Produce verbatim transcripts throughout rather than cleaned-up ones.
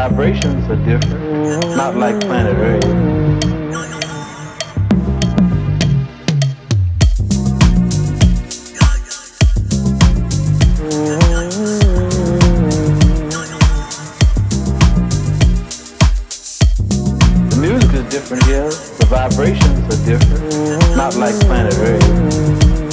vibrations are different, not like planet Earth. Different here, the vibrations are different, not like planet Earth.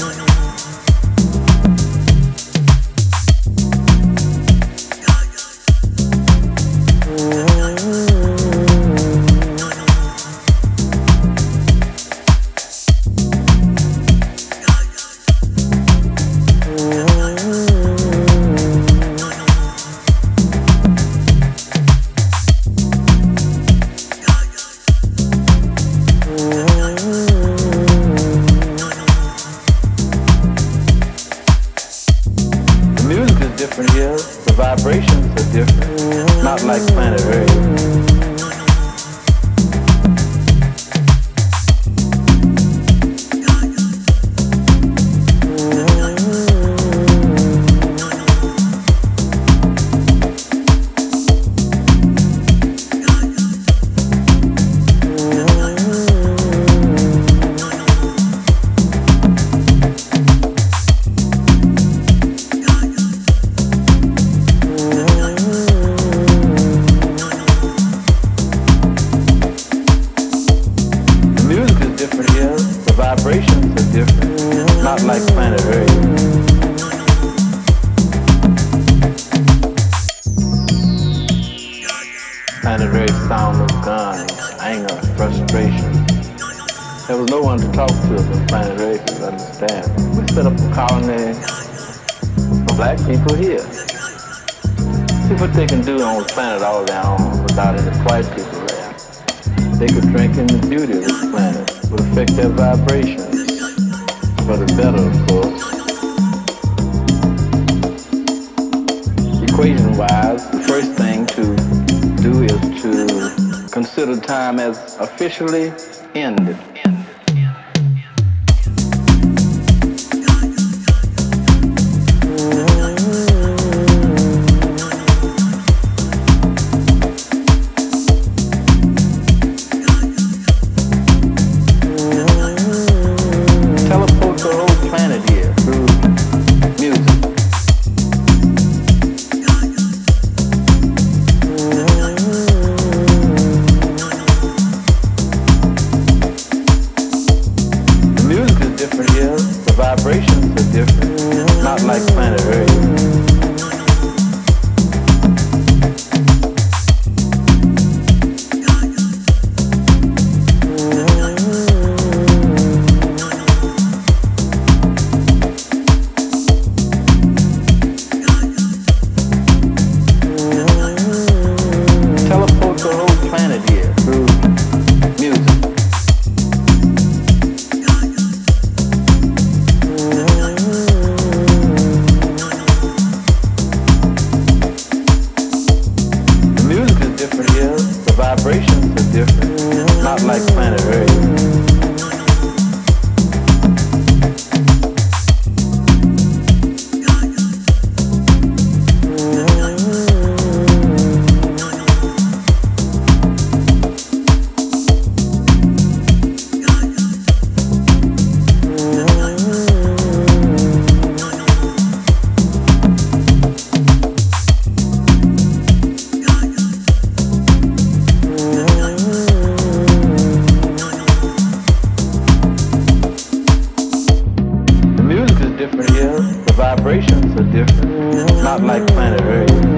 Different here, the vibrations are different, not like planet Earth. The vibrations are different, not like planet Earth. Planet Earth sound of guns, anger, frustration. There was no one to talk to us on planet Earth to understand. We set up a colony for black people here. See what they can do on the planet all their own without any white people there. They could drink in the beauty of this planet. Would affect their vibrations for the better, of course. Equation-wise, the first thing to do is to consider time as officially ended. The vibrations are different, not like planet Earth. Teleport the whole planet here through music. Different here, the vibrations are different, not like planet Earth. Different here, the vibrations are different, not like planet Earth.